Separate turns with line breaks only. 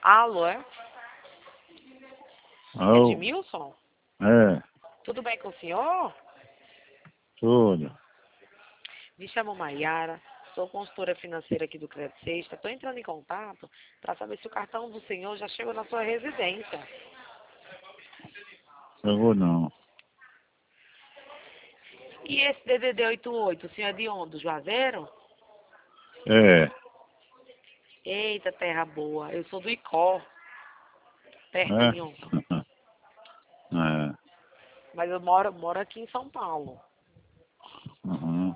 Alô, é?
Alô?
Edmilson?
É,
Tudo bem com o senhor?
tudo.
Me chamo Maiara, sou consultora financeira aqui do Crédito Sexta. Estou entrando em contato para saber se o cartão do senhor já chegou na sua residência.
Chegou não.
E esse DDD 88, o senhor é de onde? Do Juazeiro?
É,
Eita, terra boa. Eu sou do Icó,
é,
pertinho.
é.
Mas eu moro aqui em São Paulo.